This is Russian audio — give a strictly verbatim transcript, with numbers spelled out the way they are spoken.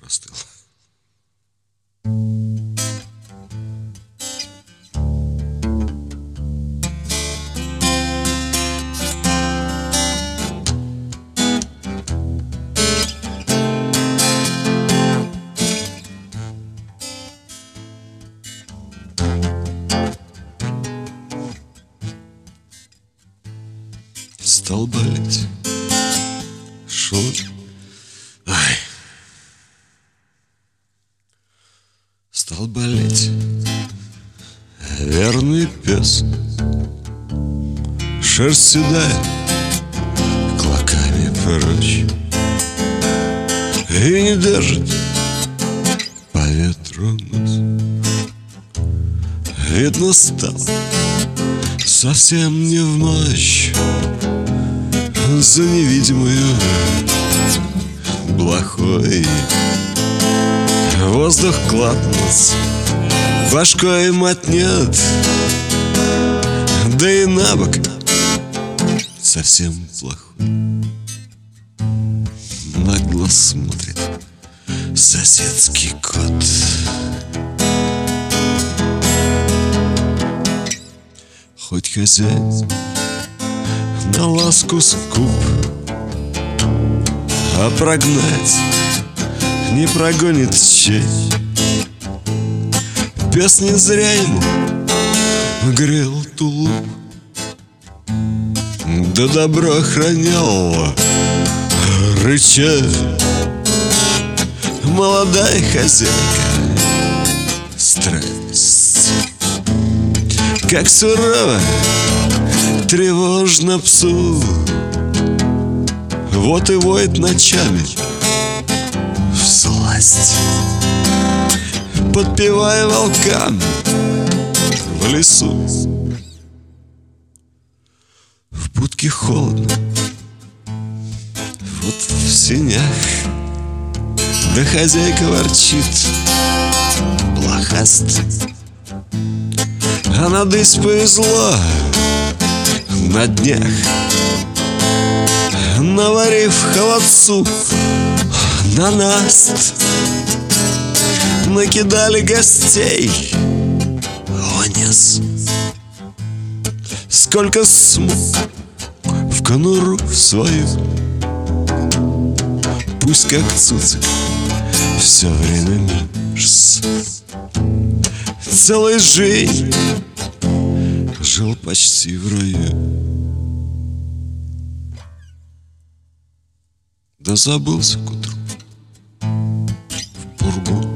простыл. Стал болеть шут. Ай. Стал болеть верный пес, шерсть седая клоками прочь, и не держит по ветру нос. Видно, стало совсем не в мощь за невидимую блохой. Воздух клапнется, башкой мотнет, да и набок совсем плохой. Нагло смотрит соседский кот. Хоть хозяин на ласку скуп, а прогнать не прогонит чей. Пес не зря ему грел тулуп, да добро охранял рыча. Молодая хозяйка страсть, как сурово тревожно псу. Вот и воет ночами всласть, подпевая волкам в лесу. В будке холодно, вот в сенях, да хозяйка ворчит блохаст. А надысь повезло на днях, наварив холодцу на наст, накидали гостей вниз. Сколько смог в конуру свою, пусть как цуцик все время мерз. Целой жизнь жил почти в раю, да забылся к утру в пургу.